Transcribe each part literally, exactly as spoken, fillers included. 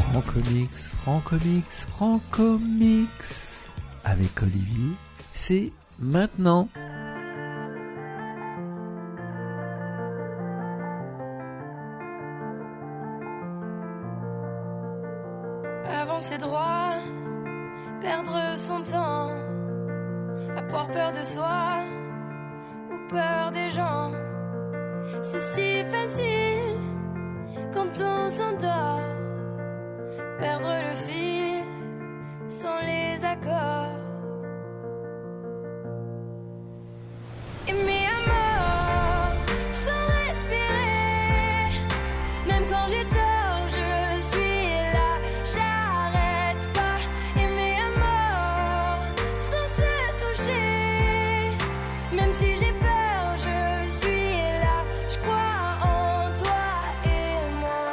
Francomics, Francomics, Francomics avec Olivier, c'est maintenant. Avancer droit, perdre son temps, avoir peur de soi ou peur des gens. C'est si facile quand on s'endort, perdre le fil sans les accords. Aimer à mort sans respirer, même quand j'ai tort, je suis là, j'arrête pas. Aimer à mort sans se toucher, même si j'ai peur, je suis là, je crois en toi et moi.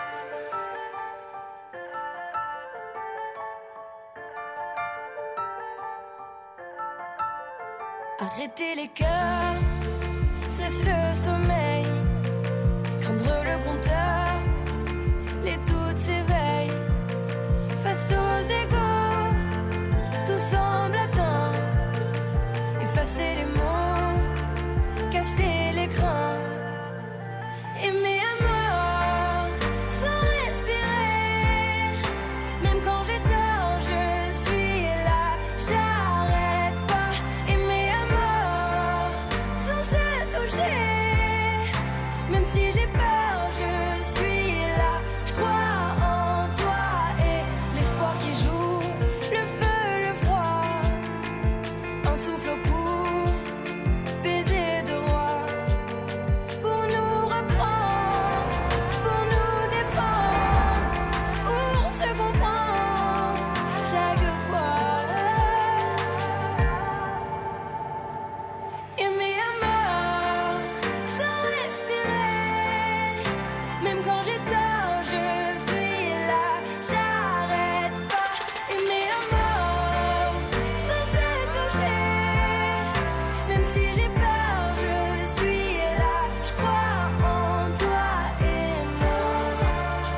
Arrêter les cœurs, cesse le sommeil, craindre le compteur, les doutes s'éveillent. Face aux égaux, tout semble atteint. Effacer les mots, casser l'écran. Aimer à mort, sans respirer, même quand j'ai tort, je suis là, j'arrête pas. Aimer à mort, sans se toucher, même si j'ai peur, je suis là, je crois en toi et l'espoir qui joue, le feu, le froid, un souffle au cou, baiser de roi, pour nous reprendre, pour nous défendre, pour se comprendre chaque fois. Aimer à mort, sans respirer, même quand j'ai tort, je suis là, j'arrête pas. Aimer à mort, sans se toucher, même si j'ai peur, je suis là, je crois en toi et moi.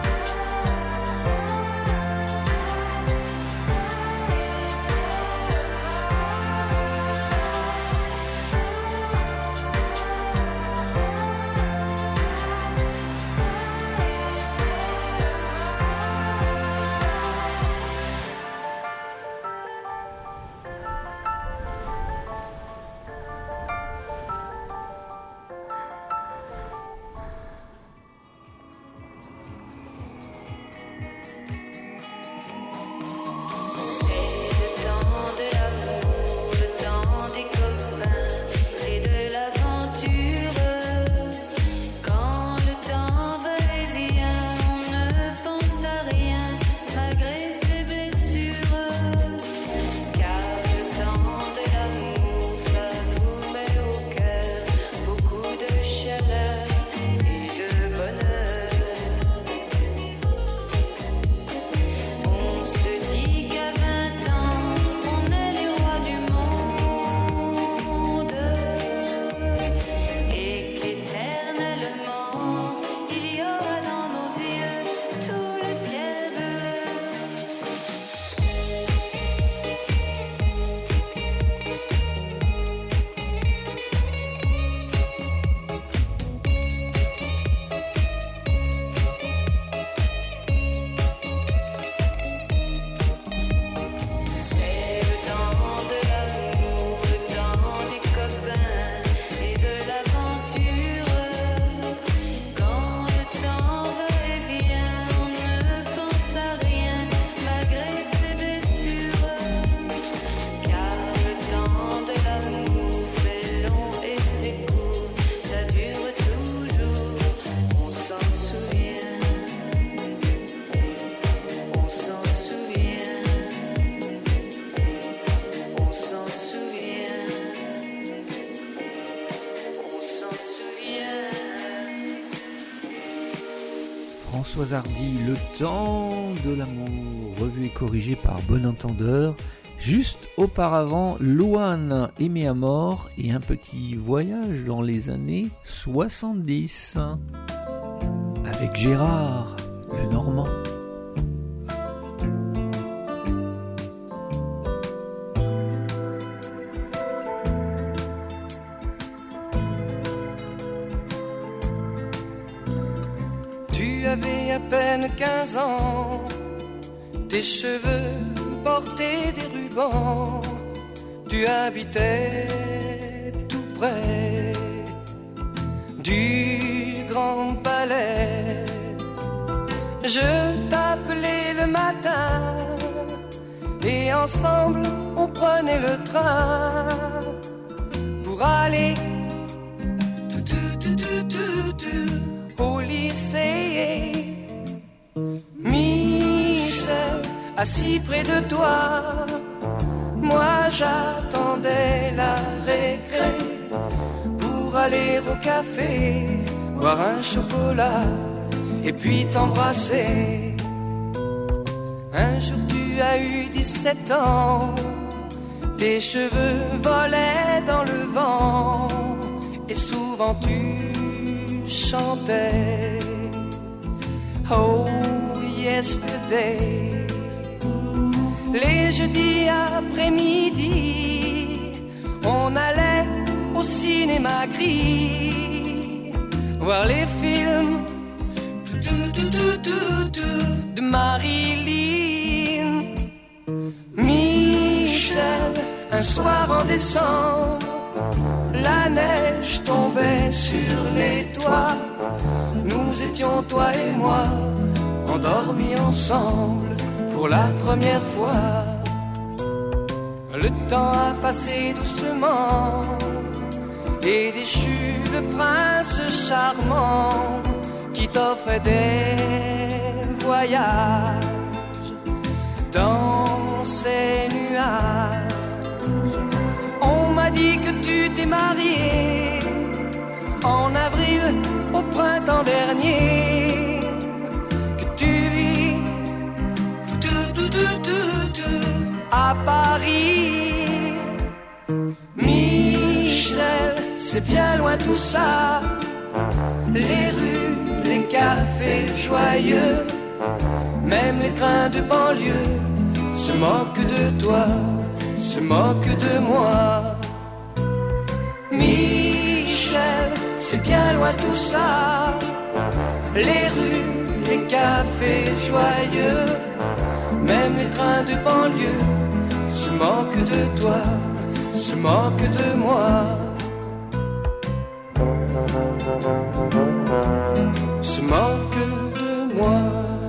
C'est le temps de l'amour, le temps des copains et de l'aventure. Quand le temps va et vient, on ne pense à rien malgré ses blessures. Car le temps de l'amour, ça vous met au cœur beaucoup de chaleur et de bonheur. On se dit qu'à vingt ans, on est les rois du monde et qu'éternellement, il y aura dans nos yeux tout le ciel bleu. C'est le temps de l'amour, le temps des copains et de l'aventure. Quand le temps va et vient, on ne pense à rien malgré ses blessures. Car le temps de l'amour, c'est long et c'est court, ça dure toujours, on s'en souvient, on s'en souvient, on s'en souvient, on s'en souvient. Françoise Hardy, le temps de l'amour, revu et corrigé par Bon Entendeur. Juste auparavant, Louane, Aimer à mort et un petit voyage dans les années soixante-dix avec Gérard, le Normand. avais à peine quinze ans, tes cheveux portaient des rubans, tu habitais tout près du Grand Palais. Je t'appelais le matin et ensemble on prenait le train pour aller tout, tout, tout, tout, tout, tout, au lycée. Michel, assis près de toi, moi j'attendais la récré pour aller au café, boire un chocolat et puis t'embrasser. Un jour tu as eu dix-sept ans, tes cheveux volaient dans le vent et souvent tu chantais Oh yesterday. Les jeudis après-midi, on allait au cinéma gris voir les films de Marilyn. Michel, un soir en décembre, la neige tombait sur les toits. Nous étions, toi et moi, endormis ensemble pour la première fois. Le temps a passé doucement et déchu le prince charmant qui t'offrait des voyages dans ces nuages. On m'a dit que tu t'es marié en avril au printemps dernier, que tu vis tout, tout, tout, tout, tout, à Paris. Michel, c'est bien loin tout ça, les rues, les cafés joyeux, même les trains de banlieue se moquent de toi, se moquent de moi. Michel, c'est bien loin tout ça, les rues, les cafés joyeux, même les trains de banlieue se moquent de toi, se moquent de moi. Se moquent de moi.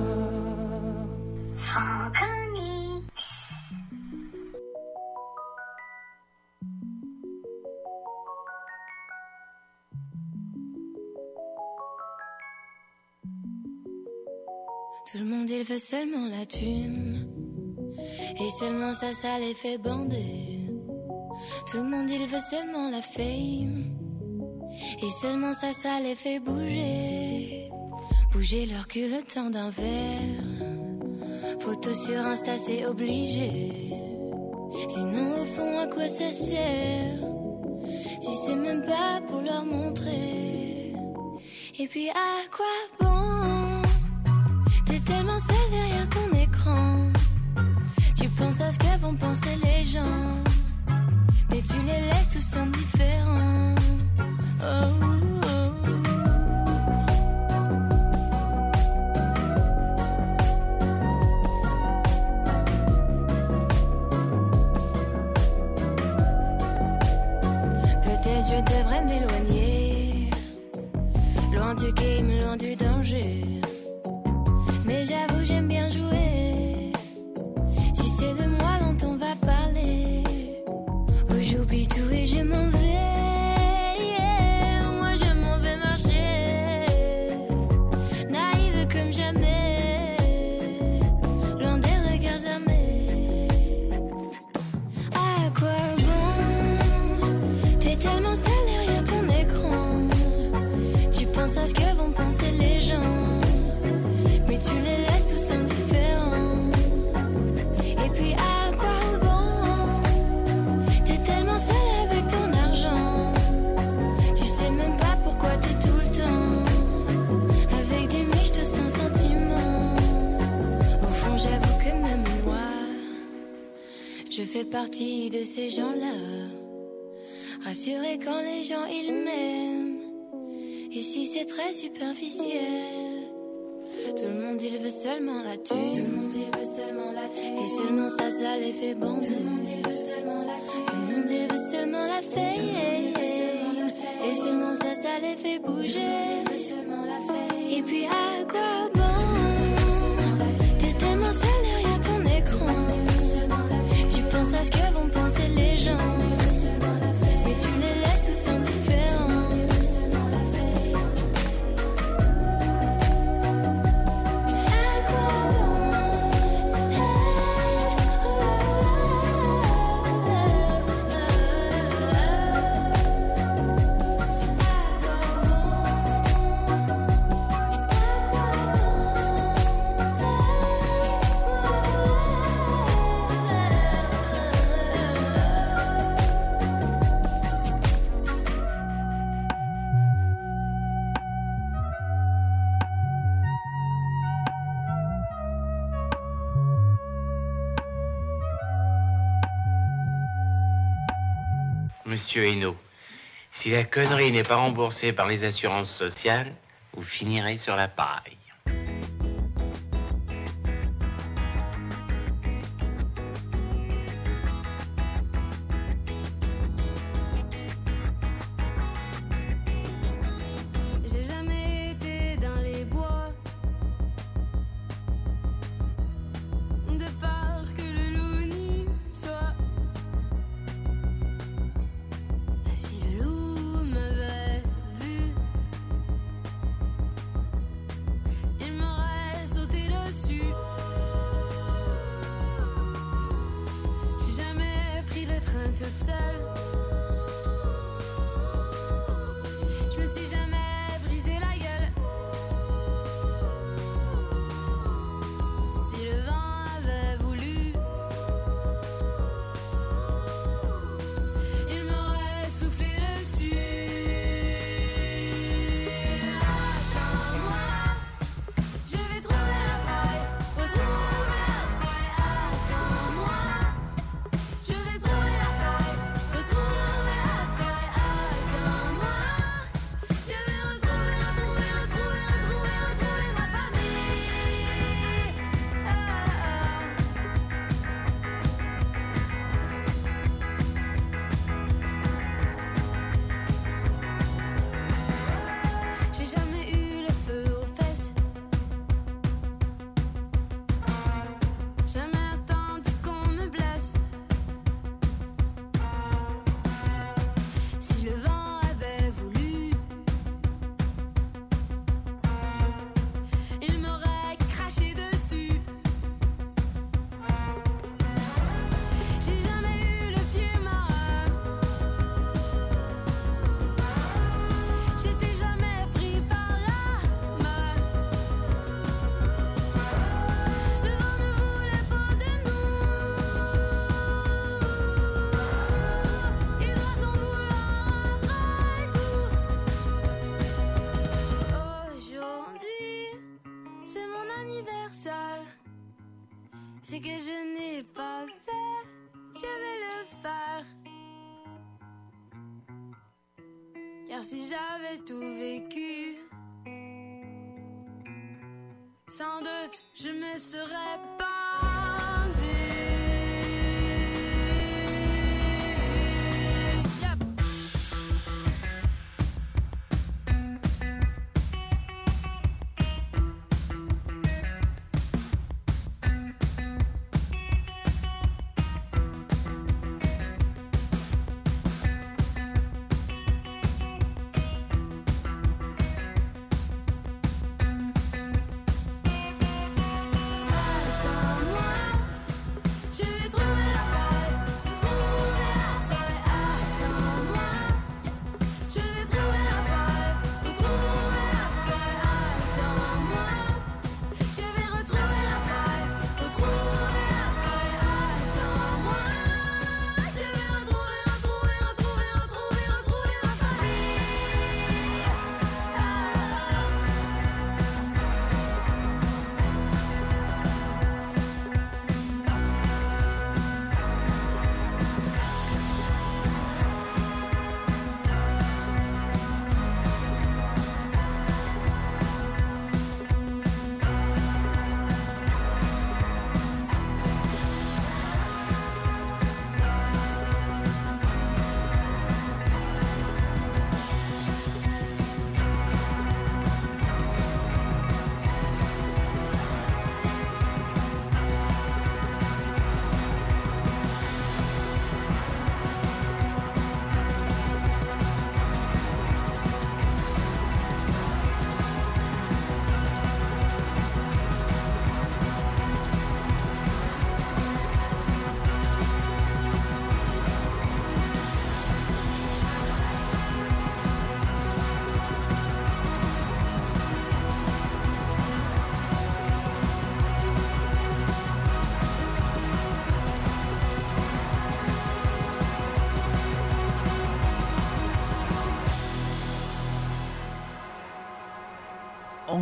Tout le monde il veut seulement la thune, et seulement ça, ça les fait bander. Tout le monde il veut seulement la fame, et seulement ça, ça les fait bouger. Bouger leur cul le temps d'un verre, photo sur Insta c'est obligé. Sinon au fond à quoi ça sert, si c'est même pas pour leur montrer. Et puis à quoi bon, t'es tellement seul derrière ton écran, tu penses à ce que vont penser les gens, mais tu les laisses tous indifférents. Oh, oh. Peut-être je devrais m'éloigner, loin du game, loin du danger. Mais j'avoue j'aime bien jouer, si c'est de moi dont on va parler. Oh j'oublie tout et je m'en vais, yeah, moi je m'en vais marcher, naïve comme jamais, loin des regards armés. À quoi bon, t'es tellement seul derrière ton écran, tu penses à ce que vont penser les gens, mais tu les laisses tous indifférents. Et puis à quoi bon, t'es tellement seul avec ton argent, tu sais même pas pourquoi t'es tout le temps avec des miches de sans sentiments. Au fond j'avoue que même moi, je fais partie de ces gens-là, rassurés quand les gens ils m'aiment, et si c'est très superficiel, veut seulement la thune. Tout le monde il veut seulement la thune. Et seulement ça, ça les fait bander. Tout le monde il veut seulement la thune. Tout le monde il veut seulement la fame. Et seulement ça, ça les fait bouger. Et puis à quoi bon? T'es tellement seul derrière ton écran. Tu penses à ce que vont penser les gens. Mais tu les laisses tous indifférents. Monsieur Hainaut, si la connerie n'est pas remboursée par les assurances sociales, vous finirez sur la paille. J'ai jamais été dans les bois, de peur que le loup n'y soit. Si le loup m'avait vu, il m'aurait sauté dessus. J'ai jamais pris le train toute seule. Je me suis jamais brisé la gueule. Si le vent avait voulu, il m'aurait soufflé dessus. Attends-moi, je vais trouver la faille, retrouver la faille. Attends-moi, je vais trouver la faille, retrouver la faille. Attends-moi, je vais retrouver, retrouver, retrouver, retrouver, retrouver ma famille. Ah, ah. J'ai jamais eu le feu aux fesses. Jamais attendu qu'on me blesse. Si le vent avait voulu, il m'aurait craché dessus. J'ai jamais eu le pied marin. J'étais jamais pris par la main. Le vent ne voulait pas de nous. Il doit s'en vouloir après tout. Aujourd'hui, c'est mon anniversaire. C'est que je n'ai pas fait, je vais le faire. Car si j'avais tout vécu, sans doute je me serais pendu. Yep. Attends-moi,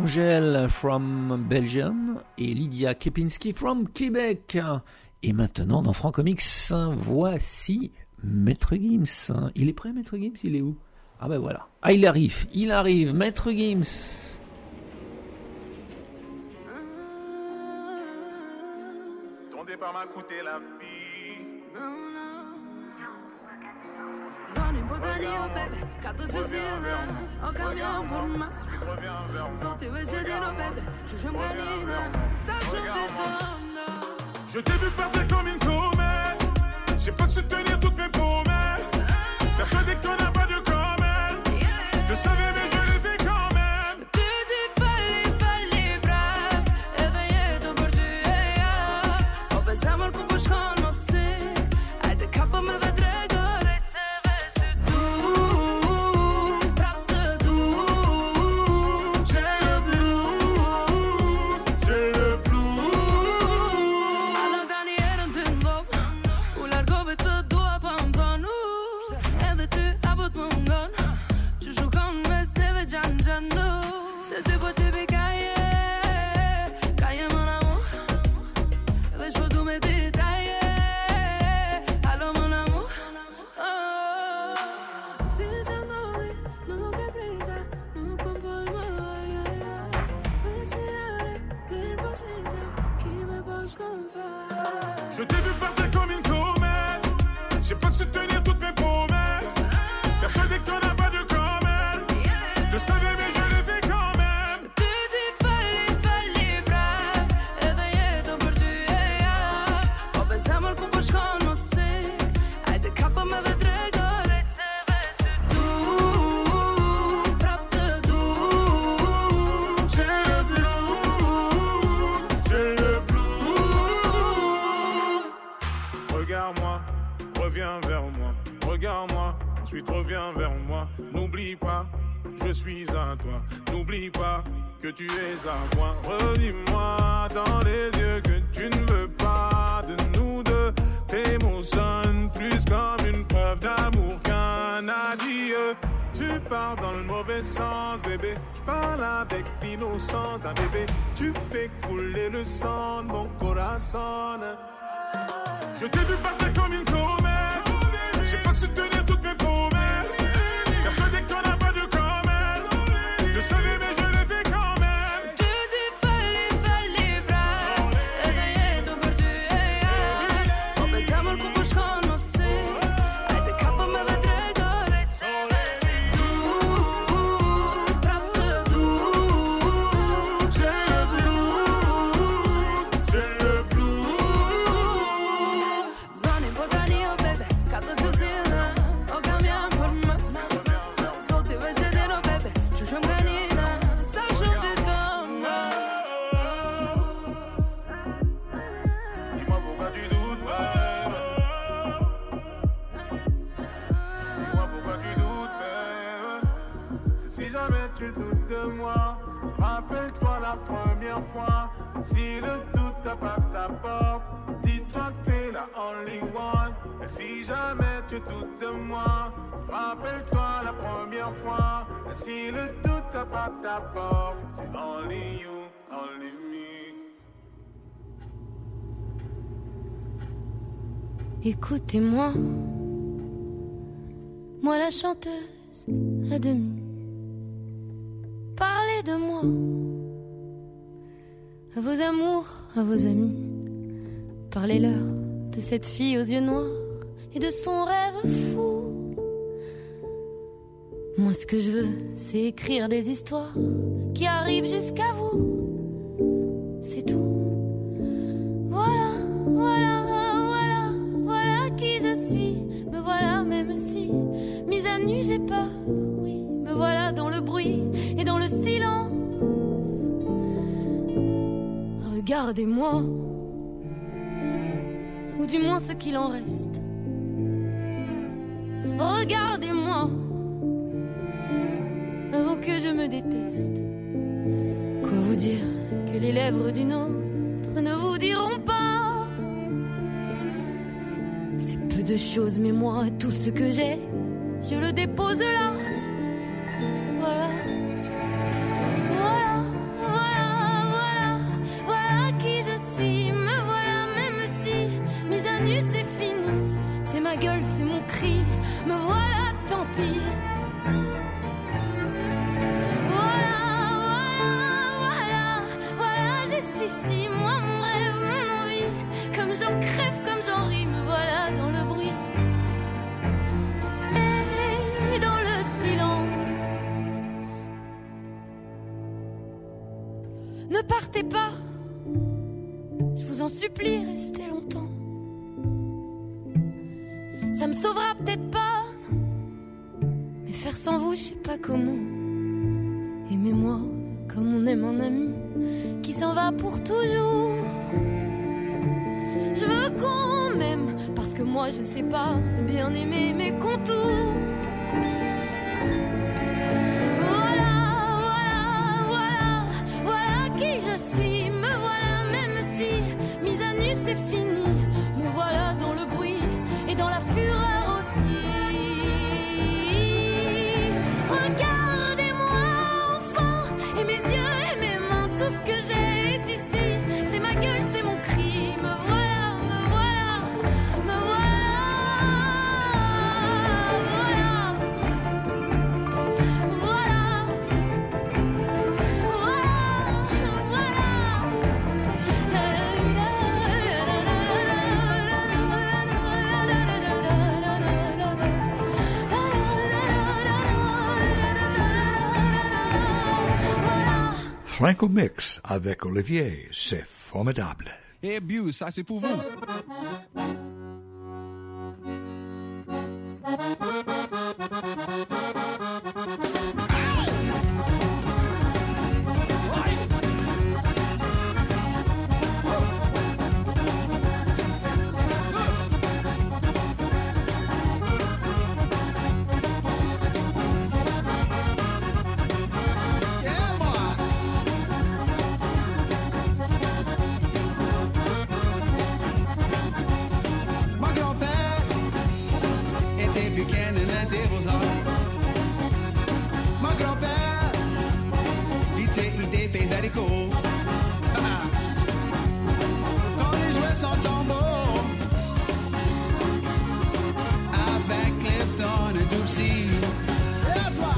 Angel from Belgium et Lydia Kepinski from Québec. Et maintenant, dans Francomics, voici Maître Gims. Il est prêt, Maître Gims? Il est où? Ah ben voilà. Ah, il arrive, il arrive, Maître Gims. Ton départ m'a coûté la vie. Sono impotenio, baby, catto ci sia, ho cambiato un po' il massa. Sotto i vegetino, baby, ci c'è un canino, sa Je t'ai vu partir comme une comète. J'ai pas su tenir toutes mes promesses. Persuadé que t'en as pas de comète. Je savais mais je l'ai fait quand même. Tu ti falli, falli bravo, e dai tu per te. Ho pensato al cubo sconosci, ai te capo me vedrai. Je t'ai vu partir comme une comète. J'ai pas su tenir toutes mes promesses. Persuadé que t'en as pas de comète. Je savais mais je l'ai fait quand même. Tu ti falli, falli bravo, e dai tu per te. Ho pensato al cubo sconosci, ai te capo me vedrai gore se avessi tu, proprio tu. J'ai le blues, j'ai le blues. Regarde-moi, reviens vers moi. Regarde-moi, ensuite reviens vers moi. N'oublie pas, je suis à toi. N'oublie pas que tu es à moi. Redis-moi dans les yeux que tu ne veux pas de nous deux. Tes mots sonnent plus comme une preuve d'amour qu'un adieu. Tu pars dans le mauvais sens, bébé. Je parle avec l'innocence d'un bébé. Tu fais couler le sang de mon corazon. Je t'ai vu partir comme une comète. J'ai pas su tenir toutes mes promesses. Persuadé que t'en as pas de comète. Je savais mais je l'ai fait quand même. Tu ti falli, falli bravo, e dai tu per te. Ho pensato al cubo sconosci, ai te capo me vedrai gore se avessi tu, proprio tu. J'ai le blues, j'ai le blues. Sono impotenio, baby, catto ci sia, ho cambiato un po' il massa. Sotto i vegetino, baby, ci c'è un canino, sa che ti donna. Dis-moi pourquoi tu doutes, babe. Dis-moi pourquoi tu doutes, babe. Si jamais tu doutes de moi, rappelle-toi la première fois. Si le doute tape à ta porte, dis-toi que t'es la only one. Et si jamais tu doutes de moi, rappelle-toi la première fois. Et si le doute tape à ta porte, c'est only you, only me. Écoutez-moi, moi la chanteuse à demi. Parlez de moi, à vos amours, à vos amis. Parlez-leur de cette fille aux yeux noirs et de son rêve fou. Moi ce que je veux, c'est écrire des histoires qui arrivent jusqu'à vous. C'est tout. Voilà, voilà, voilà, voilà qui je suis. Me voilà même si, mise à nu j'ai peur, oui. Me voilà dans le bruit et dans le silence. Regardez-moi, ou du moins ce qu'il en reste. Regardez-moi, avant que je me déteste. Quoi vous dire que les lèvres d'une autre ne vous diront pas? C'est peu de choses, mais moi, tout ce que j'ai, je le dépose là. Voilà, voilà, partez pas. Je vous en supplie, restez longtemps. Ça me sauvera peut-être pas, mais faire sans vous, je sais pas comment. Aimez-moi comme on aime un ami qui s'en va pour toujours. Je veux qu'on m'aime parce que moi je sais pas bien aimer mes contours. Voilà, voilà, voilà, voilà qui je suis. Me voilà même si mise à nu c'est fini. Me voilà dans le bruit et dans la fureur aussi. Regardez-moi enfant et mes yeux et mes mains. Tout ce que j'ai est ici. C'est ma gueule, c'est mon cri. Me voilà, me voilà, me voilà. Voilà, voilà, Franco Mix avec Olivier, c'est formidable. Et Buse, ça c'est pour vous. My grand-père était Buchanan à des Beaux-Arts. Mon grand-père était idée faisait des cours. Ah. Quand il jouait son tambour avec Clifton et Doopsy. Et toi?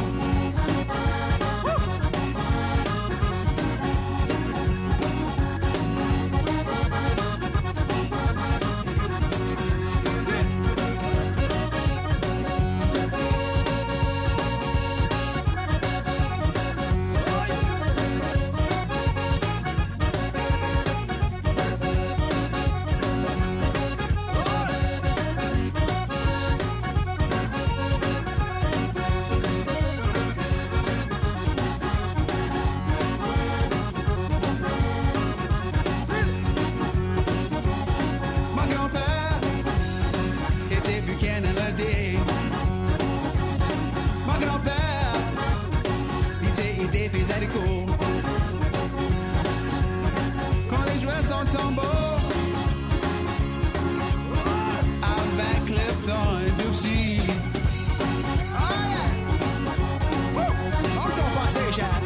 Mon grand-père était Buchanan le dé. Mon grand-père était idée faisait des cours. Quand il jouait son tambour avec Clifton et Doopsy. Oh yeah! Woo! Longtemps passé, Jacques.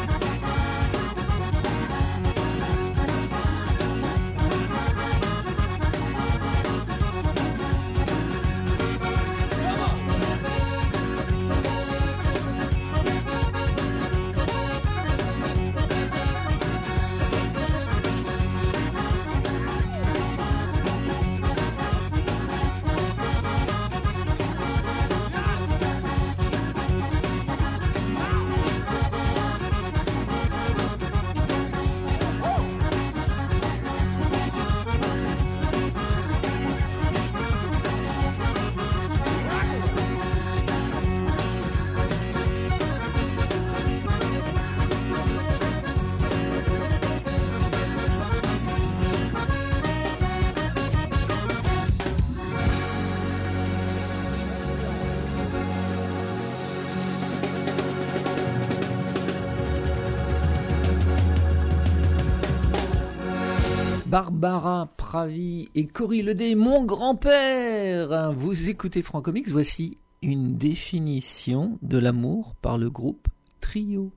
Barbara Pravi et Cory Ledé, mon grand-père. Vous écoutez Franco Mix, voici une définition de l'amour par le groupe Trio.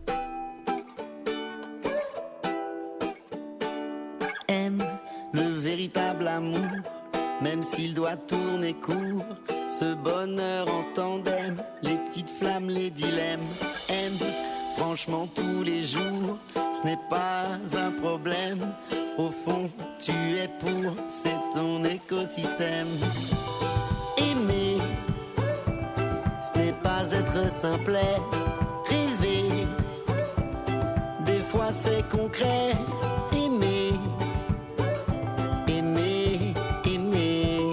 Aime le véritable amour, même s'il doit tourner court. Ce bonheur en tandem, les petites flammes, les dilemmes. Aime franchement tous les jours, ce n'est pas un problème. Au fond, tu es pour, c'est ton écosystème. Aimer, ce n'est pas être simplet. Rêver, des fois fois c'est concret. Aimer, aimer, aimer.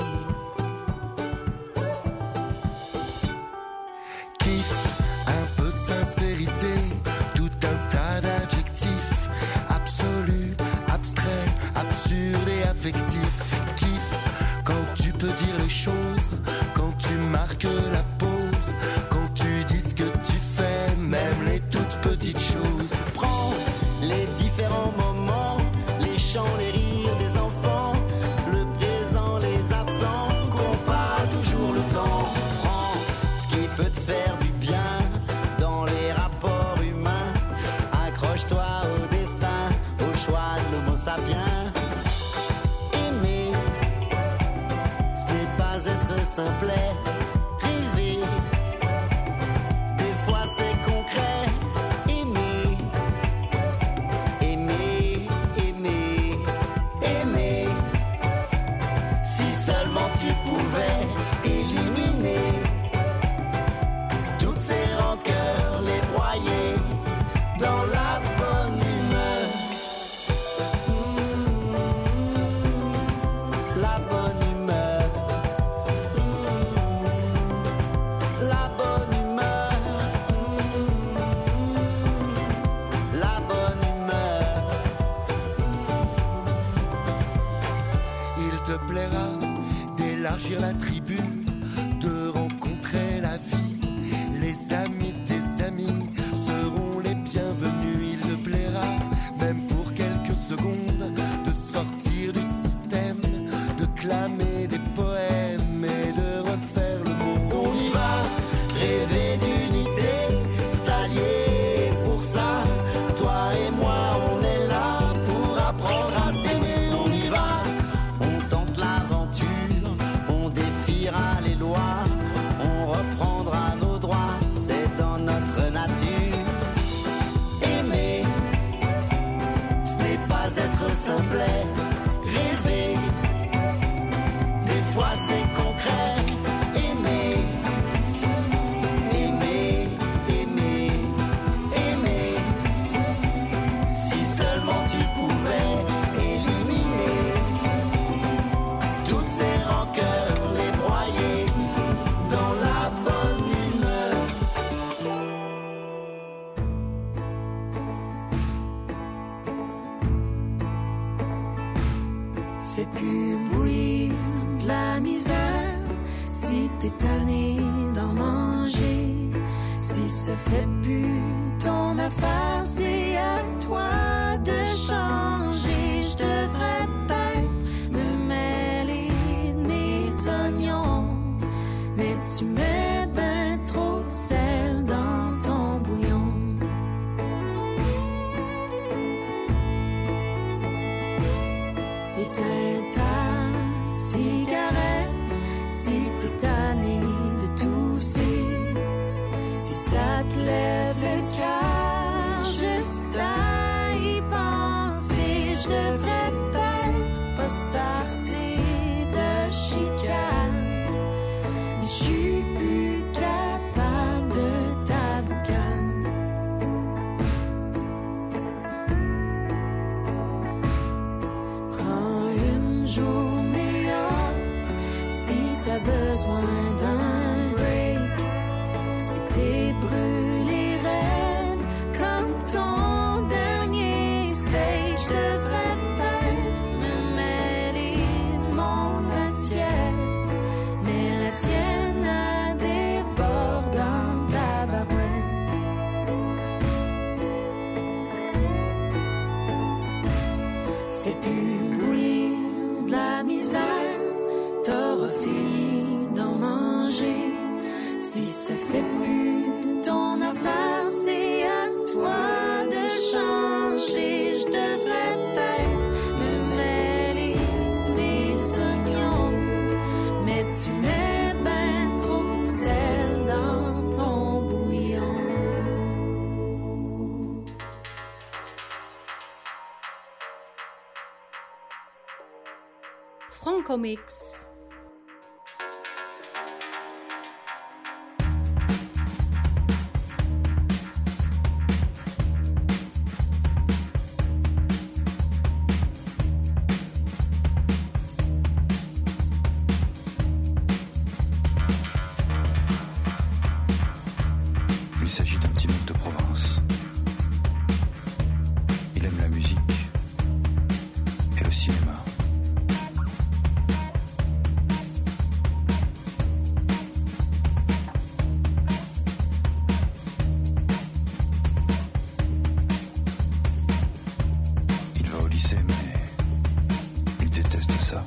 Kiff, un peu de sincérité, tout un tas d'adjectifs, absolu, abstrait, absurde et affectif. Kiff, quand tu peux dire les choses, quand tu marques la pause, quand tu dis ce que tu fais, même les toutes petites choses. Prends les différents moments, les chants, les rires des enfants, le présent, les absents, compare toujours le temps. Prends ce qui peut te faire du bien dans les rapports humains. Accroche-toi au destin, au choix de l'homo sapiens. Aimer, ce n'est pas être simplet. Rêver, des fois c'est concret. Aimer, aimer, aimer, aimer. Si seulement tu pouvais éliminer toutes ces rancœurs, les broyer dans la bonne humeur. Mmh, la bonne humeur. Mmh, la bonne humeur. Mmh, la bonne humeur. Il te plaira d'élargir la tribu, de rencontrer la vie. Les amis de tes amis seront les bienvenus. Il te plaira, même pour quelques secondes, de sortir du système, de clamer des poèmes et de refaire le monde. On y va, rêver d'unité, s'allier pour ça. Toi et moi, on est là pour apprendre à s'aimer. On y va, on tente l'aventure, on défiera les lois, on reprendra nos droits, c'est dans notre nature. Aimer, ce n'est pas être simplet. Rêver, des fois c'est concret. Aimer, aimer, aimer, aimer. Si seulement tu pouvais éliminer toutes ces rancœurs, les broyer dans la bonne humeur. Fais plus bouillir de la misère si t'es tanné d'en manger. Si ça fait plus ton affaire, c'est à toi de changer. Je devrais peut-être me mêler de mes oignons, mais tu mets ben trop de sel dans ton bouillon. Éteins ta cigarette si t'es tanné de tousser. Si ça te lève le cœur juste à y penser, je devrais peut-être pas starter de chicane, mais je suis plus capable de ta boucane. Prends une journée off si t'as besoin d'un break. Si t'es brûlé raide comme ton dernier steak, je devrais peut-être me mêler de mon assiette, mais la tienne a des bords dans ta barouette. Fais plus bouillir de la misère, t'auras fini d'en manger. Si ça fait plus ton affaire, c'est à toi de changer. Je devrais peut-être me mêler de mes oignons, mais tu mets ben trop de sel dans ton bouillon. Francomix. mais il déteste ça.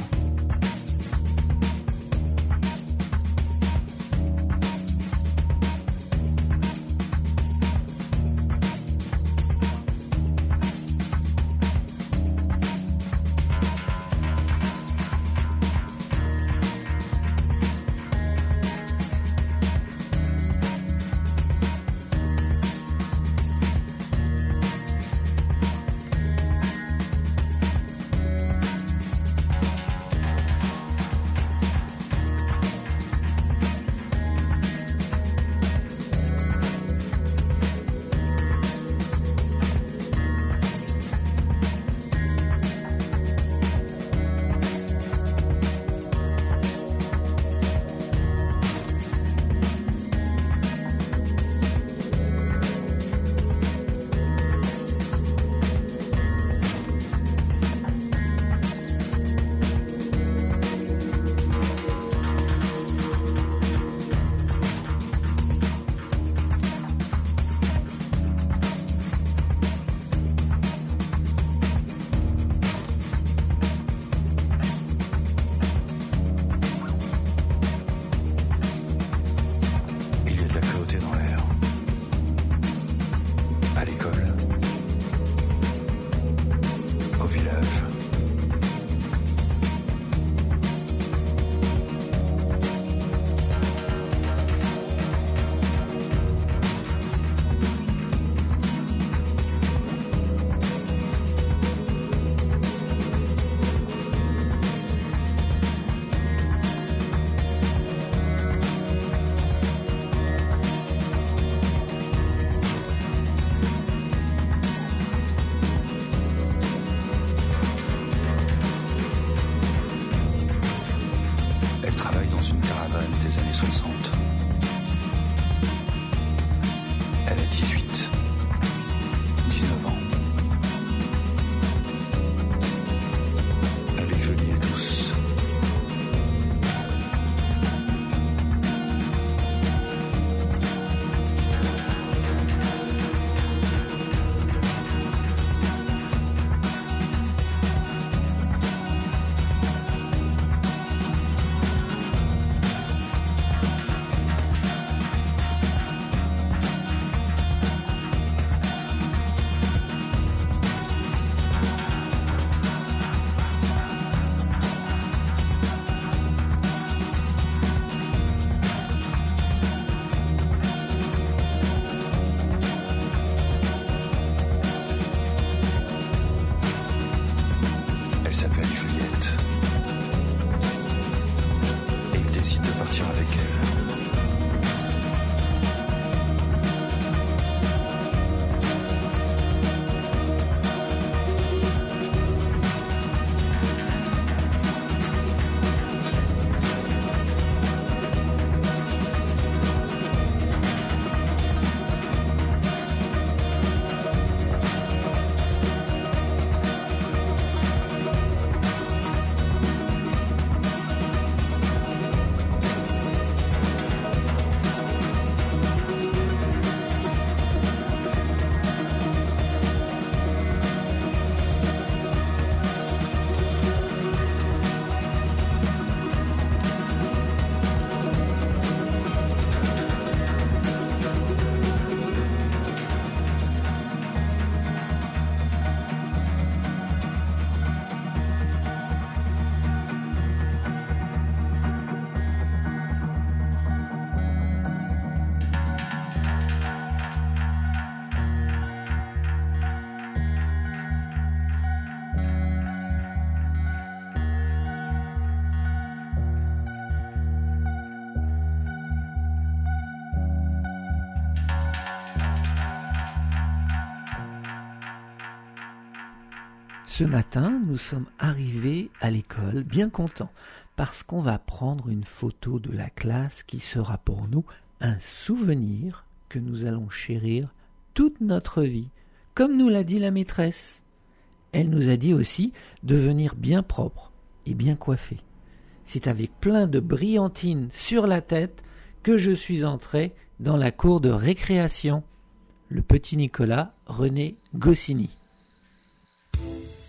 Ce matin, nous sommes arrivés à l'école bien contents parce qu'on va prendre une photo de la classe qui sera pour nous un souvenir que nous allons chérir toute notre vie, comme nous l'a dit la maîtresse. Elle nous a dit aussi de venir bien propre et bien coiffé. C'est avec plein de brillantines sur la tête que je suis entré dans la cour de récréation. Le petit Nicolas René Goscinny. Silence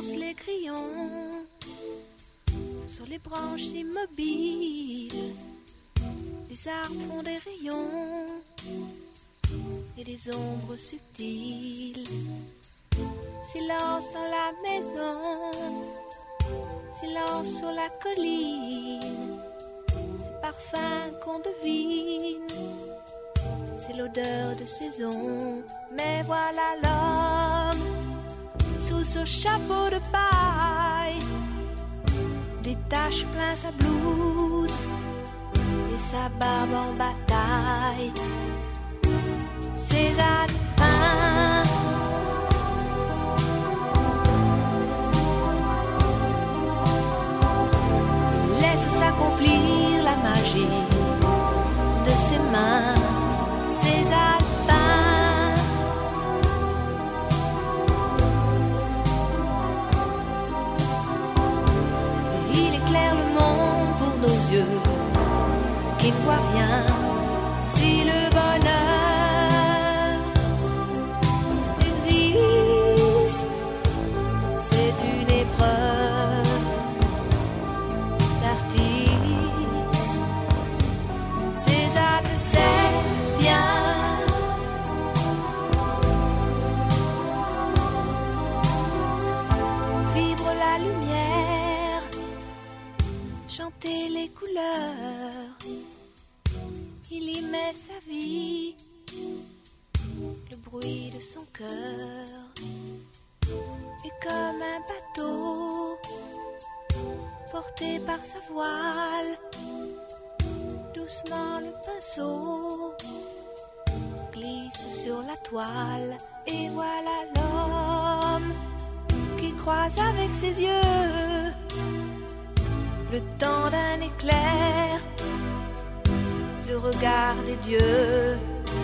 dansent les crayons sur les branches immobiles. Les arbres font des rayons et des ombres subtiles. Silence dans la maison, silence sur la colline. C'est parfum qu'on devine, c'est l'odeur de saison. Mais voilà l'homme sous ce chapeau de paille, détache plein sa blouse et sa barbe en bataille. Ses alpins laisse s'accomplir la magie de ses mains. Ses alpins il éclaire le monde pour nos yeux qui ne voient rien. Si le bonheur existe, c'est une épreuve d'artiste. Ces actes, c'est bien. Vibre la lumière, chanter les couleurs. Il y met sa vie, le bruit de son cœur. Et comme un bateau porté par sa voile, doucement le pinceau glisse sur la toile. Et voilà l'homme qui croise avec ses yeux le temps d'un éclair, le regard des dieux.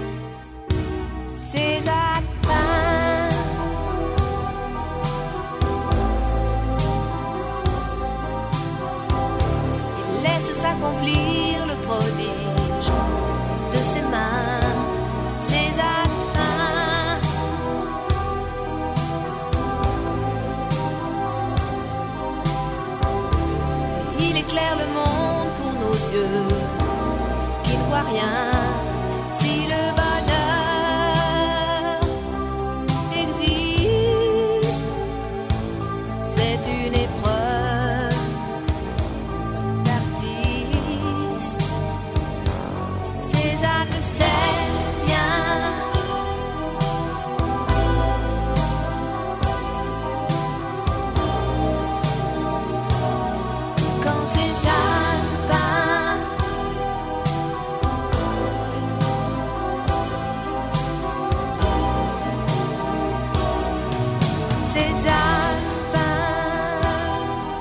Ses alpins il laisse s'accomplir le prodige de ses mains. Ses alpins il éclaire le monde pour nos yeux qui ne voient rien. Si le bonheur existe, c'est une épreuve d'artiste. Ces actes, c'est bien. Quand ces alpins ces alpins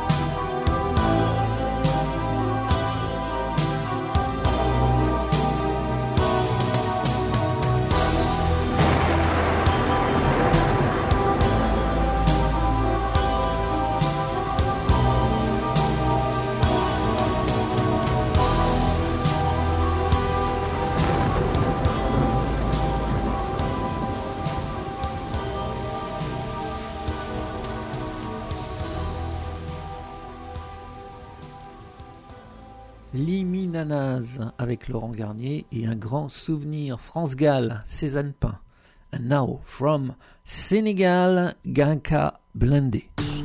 Liminanas avec Laurent Garnier et un grand souvenir. France Gall, Cézanne Pain. And now from Sénégal, Ganka Blindé.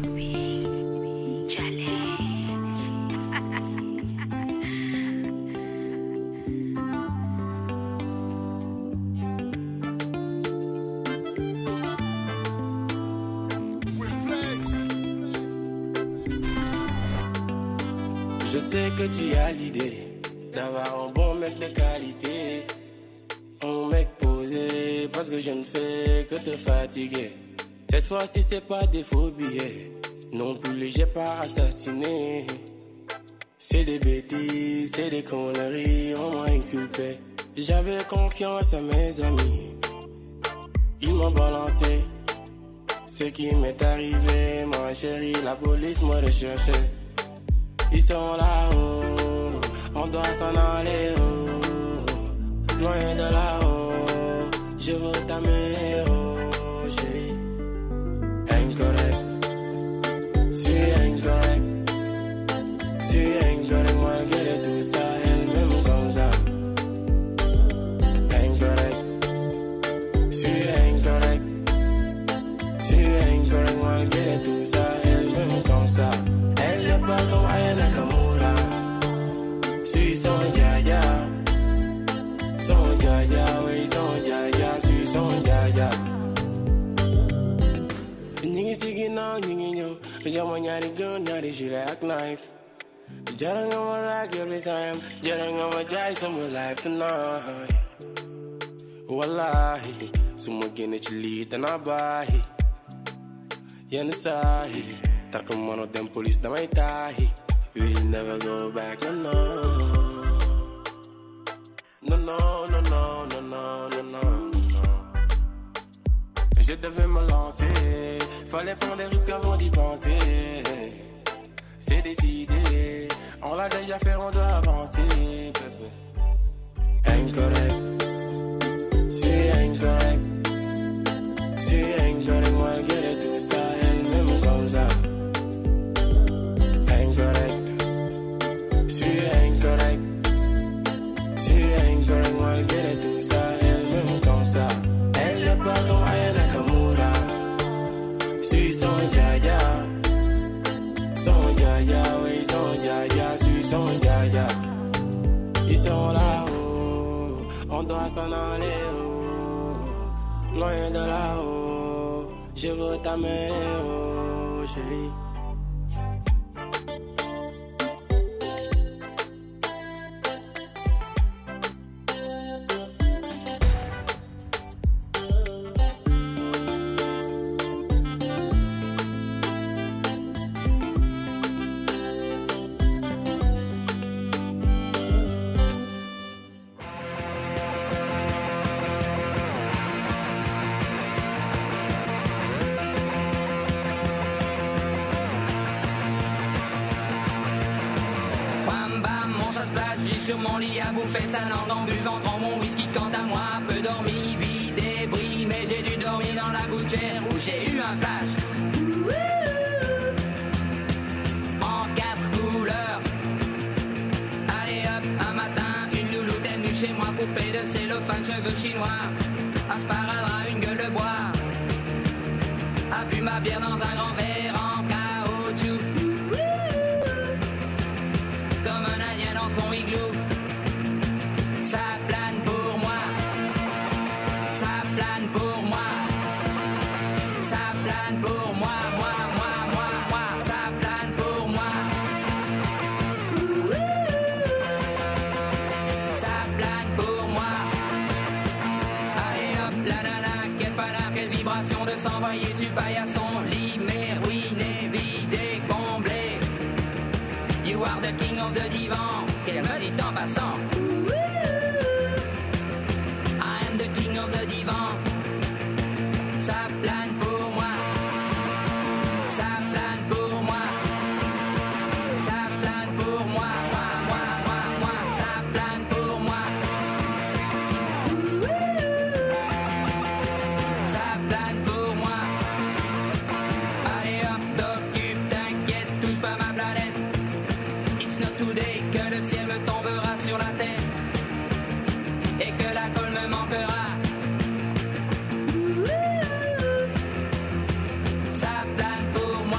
Je sais que tu as l'idée d'avoir un bon mec de qualité, un mec posé, parce que je ne fais que te fatiguer. Cette fois-ci c'est pas des faux billets, non plus j'ai pas assassiné. C'est des bêtises, c'est des conneries, on m'a inculpé. J'avais confiance à mes amis, ils m'ont balancé. Ce qui m'est arrivé, ma chérie, la police m'a recherché. Ils sont là-haut, on doit s'en aller haut, loin de là-haut, je veux t'amener haut, chérie. Incorrect, down, you know. Jam on your gun, your she like knife. Jarang on my rack every time. Jarang on my jai, some life tonight. Wallahi, sumo gene chili tanabahi. Yanasahi, takamano them police na my tahi. We'll never go back, no no. No no no no no no no no. Je devais me lancer, fallait prendre des risques avant d'y penser. C'est décidé, on l'a déjà fait, on doit avancer, bébé. Incorrect, suis incorrect, suis incorrect malgré tout ça, elle-même comme ça. Incorrect, suis incorrect, suis incorrect malgré tout ça, elle-même comme ça. Elle n'est pas comme Aya Nakamura, suis son jaja. Son jaja, oui, son jaja, suis son jaja. Ils sont là-haut, on doit s'en aller haut. Loin de là-haut, je veux t'amener haut, chérie. Sur mon lit à bouffer sa langue en buvant prends mon whisky quant à moi peu dormi, vie débris mais j'ai dû dormir dans la gouttière où j'ai eu un flash en quatre couleurs. Allez hop, un matin une louloute est venue chez moi, poupée de cellophane, cheveux chinois, un sparadrap, une gueule de bois, a bu ma bière dans un grand verre en caoutchouc comme un indien dans son igloo. Ça plane pour moi, ça plane pour moi, ça plane pour moi, moi, moi, moi, moi, ça plane pour moi. Ça plane pour moi. Allez hop, la nana, quelle panard, quelle vibration de s'envoyer sur paillasson, lit, mais ruiné, vidé, comblé. You are the king of the divan, qu'elle me dit en passant. The king of the divan, ça plane pour moi, ça plane pour moi, ça plane pour moi, moi, moi, moi, moi, ça plane pour moi, ça plane pour moi. Allez hop, t'occupe, t'inquiète, touche pas ma planète. It's not today que le ciel me tombera sur la tête et que la colle me manquera. Ça plane pour moi.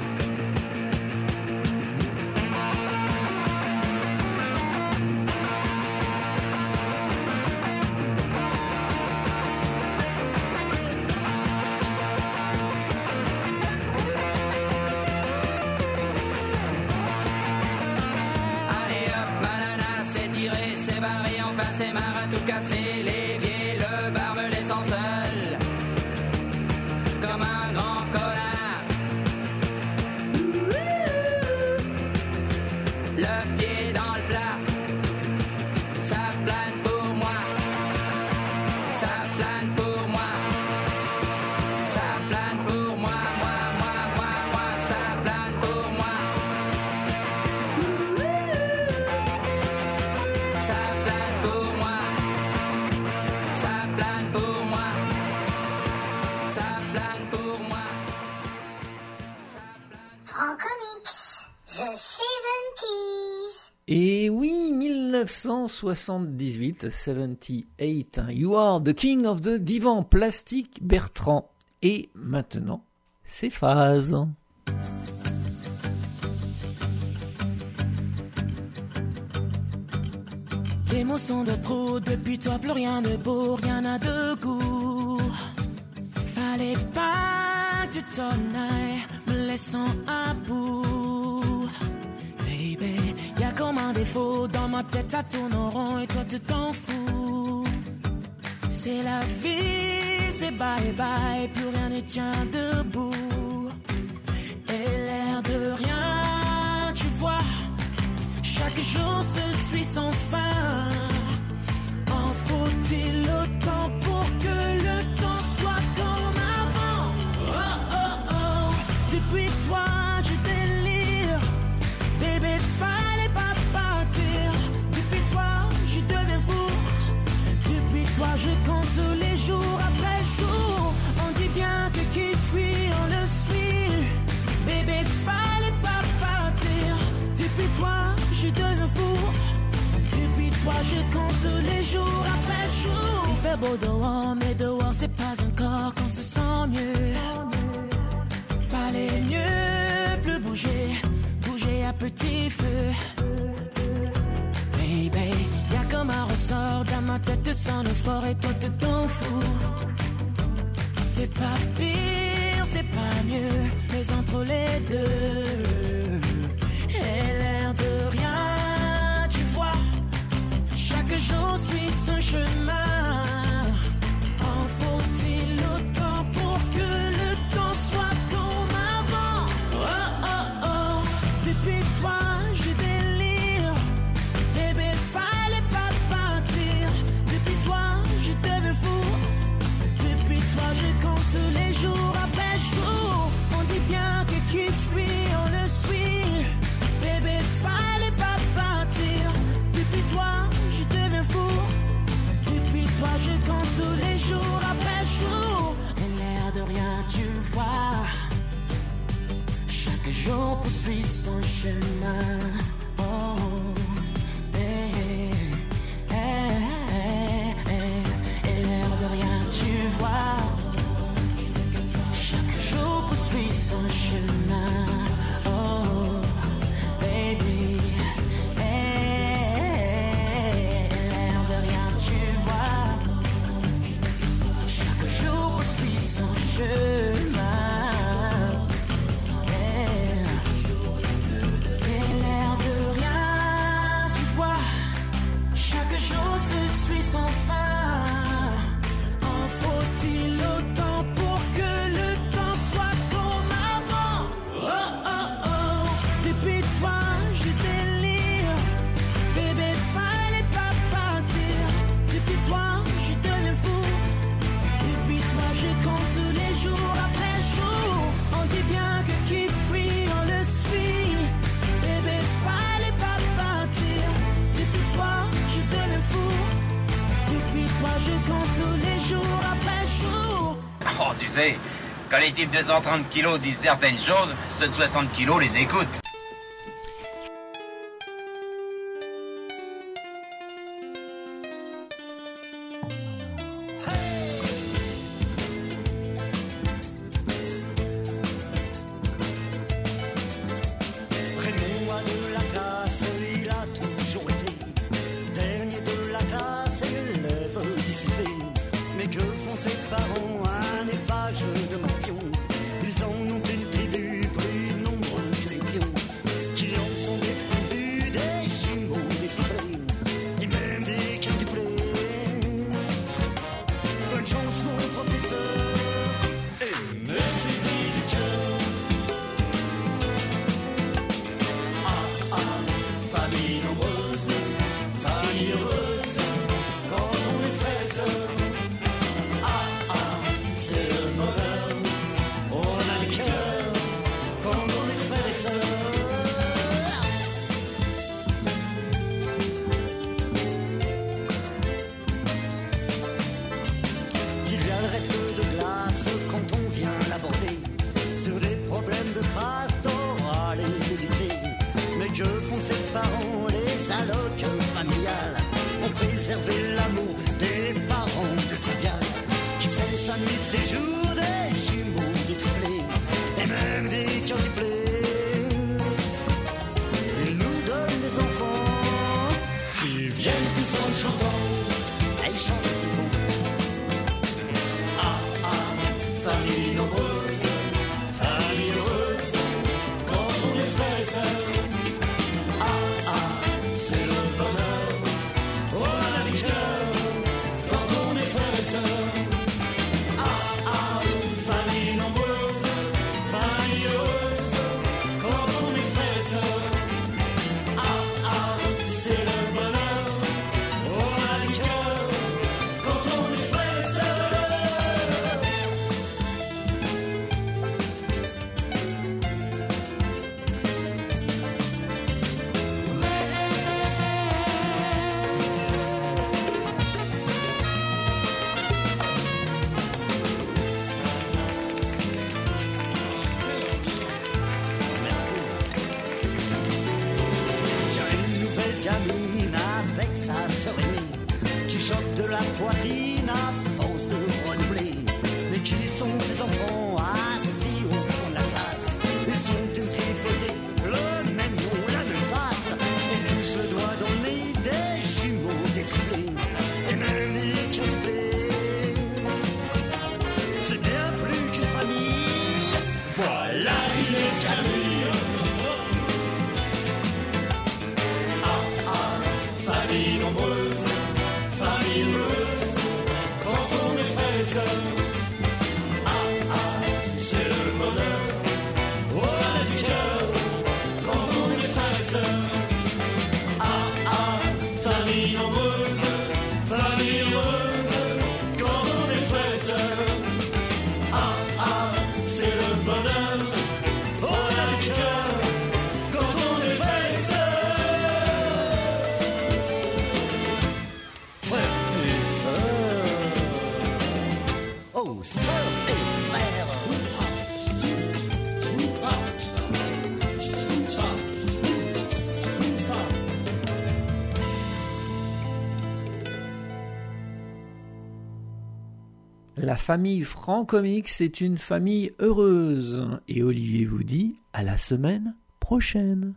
Allez hop, banana, c'est tiré, c'est barré, enfin c'est marre à tout casser. L'évier, le bar me laissant seul comme un grand connard. Le pied dans le plat, ça plane pour moi, ça plane pour moi, ça plane pour moi, moi, moi, moi, moi, ça plane pour moi, ça plane pour moi, ça plane pour moi, ça plane pour moi. Francomix, The seventies. Et oui, dix-neuf cent soixante-dix-huit, soixante-dix-huit, You are the king of the divan, Plastique Bertrand. Et maintenant, c'est Phase. Émotion de trop, depuis toi plus rien de beau, rien n'a de goût. Fallait pas du tonnerre, me laissant à bout. Baby, y'a comme un défaut dans ma tête, ça tourne en rond et toi tu t'en fous. C'est la vie, c'est bye bye, plus rien ne tient debout. Et l'air de rien, tu vois, chaque jour se suit sans fin. En faut-il autant pour que le temps soit comme avant? Oh oh oh, depuis toi je délire. Bébé, fallait pas partir. Depuis toi je deviens fou. Depuis toi je compte tous les jours après jour. On dit bien que qui fuit on le suit. Bébé, fallait pas partir. Depuis toi je deviens fou. Depuis toi je compte tous les jours après jour. Il fait beau dehors mais dehors c'est pas encore qu'on se sent mieux. Fallait mieux plus bouger, bouger à petit feu. Baby, y'a comme un ressort dans ma tête sans le fort et toi tu t'en fous. C'est pas pire, c'est pas mieux, mais entre les deux. Et l'air de rien, tu vois, chaque jour suit son chemin. En faut-il autant pour que le temps soit comme avant? Oh oh oh, depuis toi je délire. Bébé, fallait pas partir. Depuis toi je deviens fou. Depuis toi je compte tous les jours après jour. On dit bien que qui fuit on le suit. Bébé, fallait pas partir. Depuis toi je deviens fou. Depuis toi je compte tous les jours après jour. Et l'air de rien tu vois, chaque jour poursuit son chemin. Oh, eh, eh, eh, eh. Et l'air de rien tu vois, chaque jour poursuit son chemin. Oh, baby, eh, eh, eh. L'air de rien tu vois, chaque jour poursuit son chemin. Et l'air de rien tu vois, chaque jour se suit sans fin. En faut-il autant pour que le temps soit comme avant? Oh oh oh, depuis toi je délire. Bébé, fallait pas partir. Depuis toi je deviens fou. Depuis toi je compte tous les jours après jour. On dit bien que qui fuit on le suit. Bébé, fallait pas partir. Depuis toi je deviens fou. Depuis toi je compte tous les jours après jour. Oh, tu sais, quand les types de cent trente kilos disent certaines choses, ceux de soixante kilos les écoutent. Raymond a de la classe, il a toujours été dernier de la classe, élève discipliné. Mais que font ses parents? Un élevage de marions. Ils en ont une tribu plus nombreuse que les pions, qui en sont dépourvus des jumeaux, des triplés, et même des quintuplés. Bonne chance mon professeur, et mettez-y du cœur. Ah ah, famille nombreuse, famille heureuse, quand on est frères et sœurs. Ah ah, c'est le bonheur, on a le cœur, quand on est frères et sœurs. S'il y a le reste de glace quand on vient l'aborder, sur des problèmes de crasse, t'auras les délités. Mais que font ses parents, les allocs familiales, ont préservé l'amour des parents de Sylviane, qui font sa nuit des jours, des jumeaux, des triplés, et même des quintuplés. Ils nous donnent des enfants qui viennent tous en chantant, et ils chantent du bon. Ah ah, famille nombreuse, la poitrine à force de renouveler. Mais qui sont ces enfants assis au fond de la classe? Ils sont d'une tripotée, le même nom, la même face, et tous le doigt dans le nez des jumeaux détriplés, et même décuplés. C'est bien plus qu'une famille, voilà une escadrille. Ah ah, famille nombreuse, famille heureuse, quand on est frères et sœurs. Ah ah, c'est le bonheur, voilà du cœur, quand on est frères et sœurs. Ah ah, famille nombreuse, famille heureuse, quand on est frères et sœurs. Ah ah, c'est le bonheur, voilà du cœur, quand on est frères et sœurs. Frères et sœurs, oh sœurs et frères. La famille Francomics est une famille heureuse. Et Olivier vous dit à la semaine prochaine.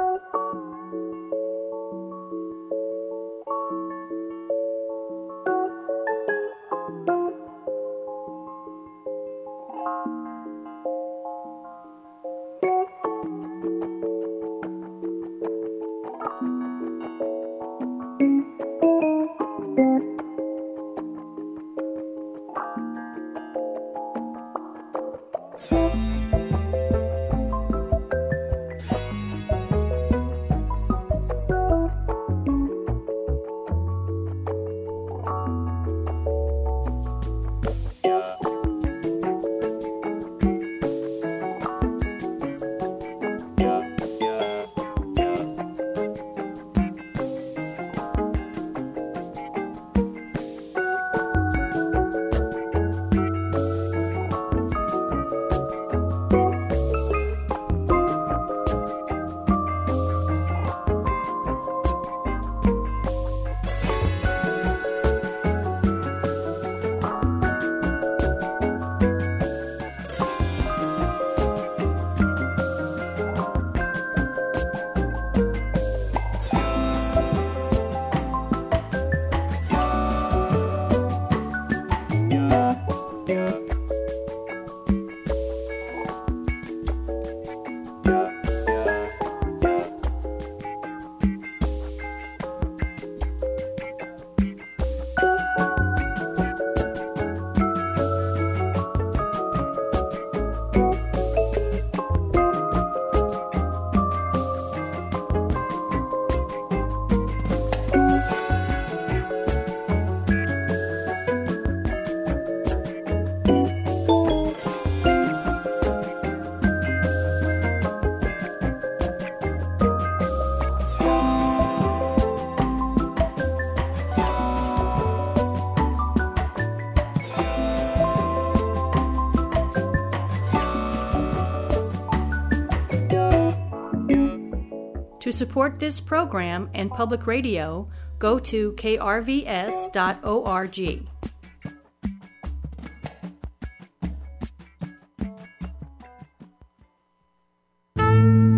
To support this program and public radio, go to k r v s dot org.